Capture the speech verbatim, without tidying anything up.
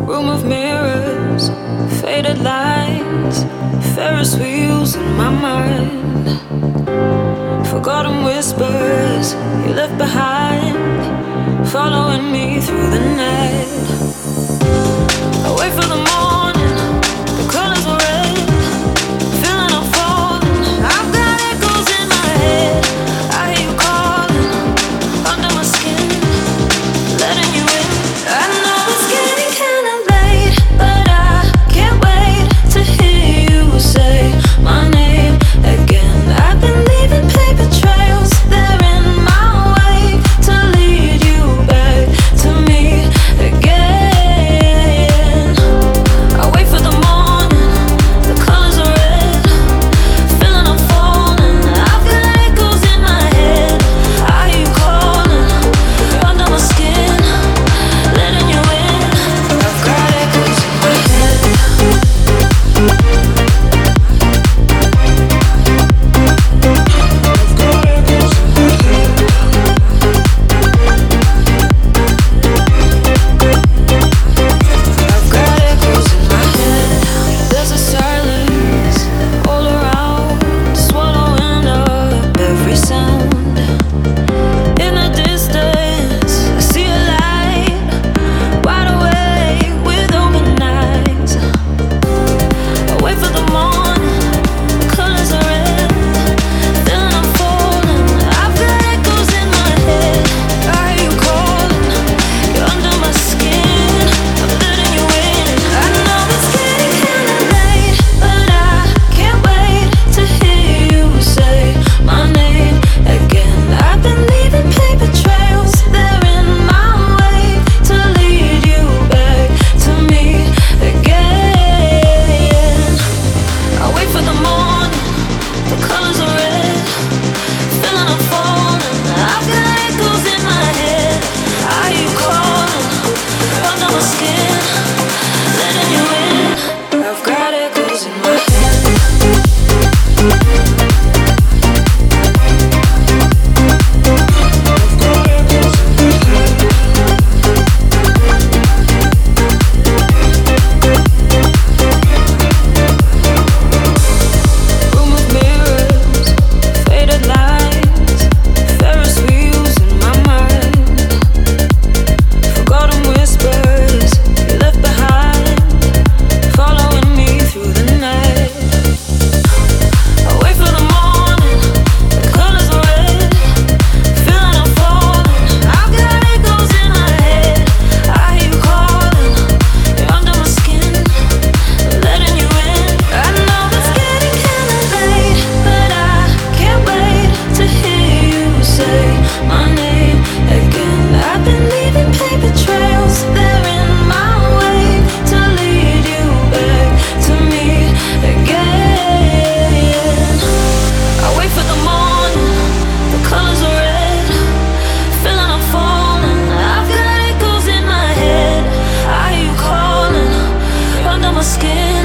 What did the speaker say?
Room of mirrors, faded lines, Ferris wheels in my mind. Forgotten whispers you left behind, following me through the night. I wait for the morning, the colors are red, feeling I'm falling. I've got echoes in my head, I hear you calling, under my skin, letting you in. I know it's getting kinda late, but I can't wait to hear you say my name again. I've been leaving paper trails, they're in my way to lead you back to me again. I wait for the morning, the colors are red, feeling I'm falling. I've got echoes in my head, I hear you calling, you're under my skin, letting you in. I've got echoes in my head. I've got echoes in my head. There's a silence all around, swallowing up every sound. In the distance, I see a light, wide awake with open eyes. I wait for the morning, the colors are red, feeling I'm falling. I've got echoes in my head, I hear you calling, you're under my skin, I'm letting you in. I know it's getting kinda late, but I can't wait to hear you say my name again. I've been leaving paper trails, they're in my way to lead you back to me again. I wait for the morning, the colors are red, feeling I'm falling. I've got echoes in my head, I hear you calling, you're under my skin, letting you in. I've got echoes in my head. Room of mirrors, faded lines, Ferris wheels in my mind. Forgotten whispers you left behind, following me through the night. I wait for the morning, the colors are red, feeling I'm falling. I've got echoes in my head, I hear you calling, you're under my skin, letting you in. I know it's getting kinda late, but I can't wait to hear you say my name again. I've been leaving paper trails, they're in my way to lead you back to me again. I wait for the morning, the colors are red, feeling I'm falling. I've got echoes in my head, I hear you calling, you're under my skin,